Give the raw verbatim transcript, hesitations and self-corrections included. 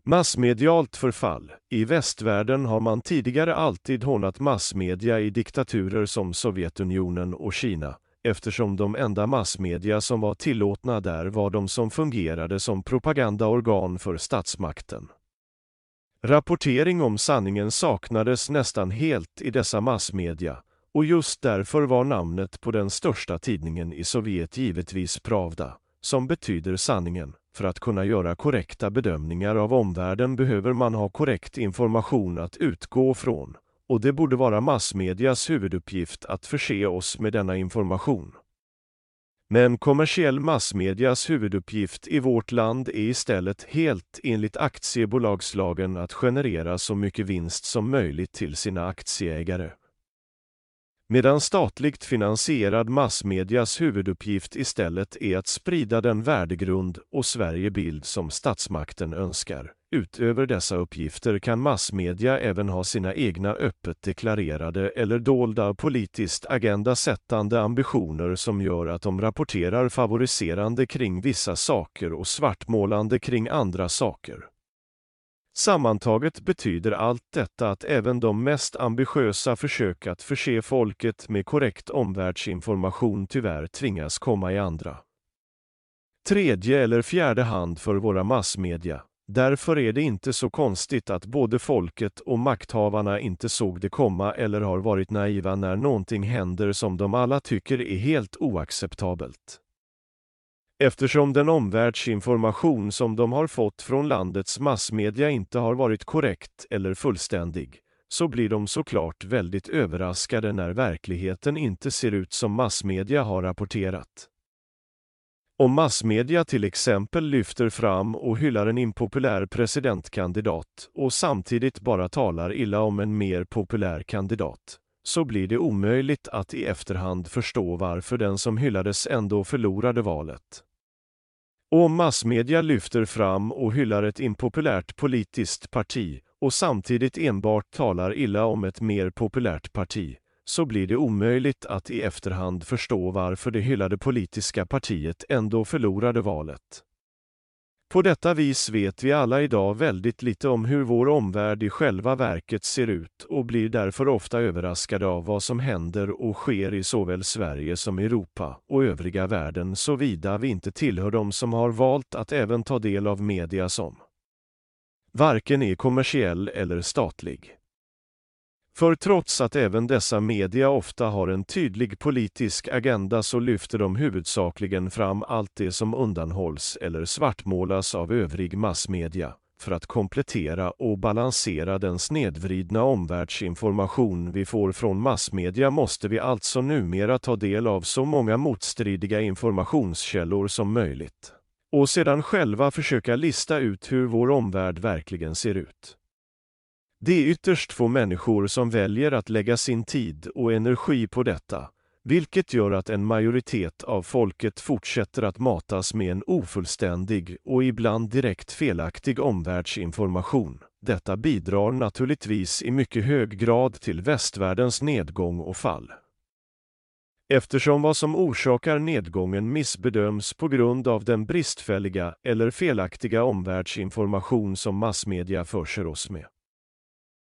Massmedialt förfall. I västvärlden har man tidigare alltid hånat massmedia i diktaturer som Sovjetunionen och Kina, eftersom de enda massmedia som var tillåtna där var de som fungerade som propagandaorgan för statsmakten. Rapportering om sanningen saknades nästan helt i dessa massmedia, och just därför var namnet på den största tidningen i Sovjet givetvis Pravda, som betyder sanningen. För att kunna göra korrekta bedömningar av omvärlden behöver man ha korrekt information att utgå från, och det borde vara massmedias huvuduppgift att förse oss med denna information. Men kommersiell massmedias huvuduppgift i vårt land är istället helt enligt aktiebolagslagen att generera så mycket vinst som möjligt till sina aktieägare. Medan statligt finansierad massmedias huvuduppgift istället är att sprida den värdegrund och Sverigebild som statsmakten önskar. Utöver dessa uppgifter kan massmedia även ha sina egna öppet deklarerade eller dolda politiskt agendasättande ambitioner som gör att de rapporterar favoriserande kring vissa saker och svartmålande kring andra saker. Sammantaget betyder allt detta att även de mest ambitiösa försök att förse folket med korrekt omvärldsinformation tyvärr tvingas komma i andra, tredje eller fjärde hand för våra massmedia. Därför är det inte så konstigt att både folket och makthavarna inte såg det komma eller har varit naiva när någonting händer som de alla tycker är helt oacceptabelt. Eftersom den omvärldsinformation som de har fått från landets massmedia inte har varit korrekt eller fullständig, så blir de såklart väldigt överraskade när verkligheten inte ser ut som massmedia har rapporterat. Om massmedia till exempel lyfter fram och hyllar en impopulär presidentkandidat och samtidigt bara talar illa om en mer populär kandidat, så blir det omöjligt att i efterhand förstå varför den som hyllades ändå förlorade valet. Om massmedia lyfter fram och hyllar ett impopulärt politiskt parti och samtidigt enbart talar illa om ett mer populärt parti, så blir det omöjligt att i efterhand förstå varför det hyllade politiska partiet ändå förlorade valet. På detta vis vet vi alla idag väldigt lite om hur vår omvärld i själva verket ser ut och blir därför ofta överraskade av vad som händer och sker i såväl Sverige som Europa och övriga världen, såvida vi inte tillhör dem som har valt att även ta del av media som varken är kommersiell eller statlig. För trots att även dessa media ofta har en tydlig politisk agenda så lyfter de huvudsakligen fram allt det som undanhålls eller svartmålas av övrig massmedia, för att komplettera och balansera den snedvridna omvärldsinformation vi får från massmedia måste vi alltså numera ta del av så många motstridiga informationskällor som möjligt, och sedan själva försöka lista ut hur vår omvärld verkligen ser ut. Det är ytterst få människor som väljer att lägga sin tid och energi på detta, vilket gör att en majoritet av folket fortsätter att matas med en ofullständig och ibland direkt felaktig omvärldsinformation. Detta bidrar naturligtvis i mycket hög grad till västvärldens nedgång och fall. Eftersom vad som orsakar nedgången missbedöms på grund av den bristfälliga eller felaktiga omvärldsinformation som massmedia förser oss med.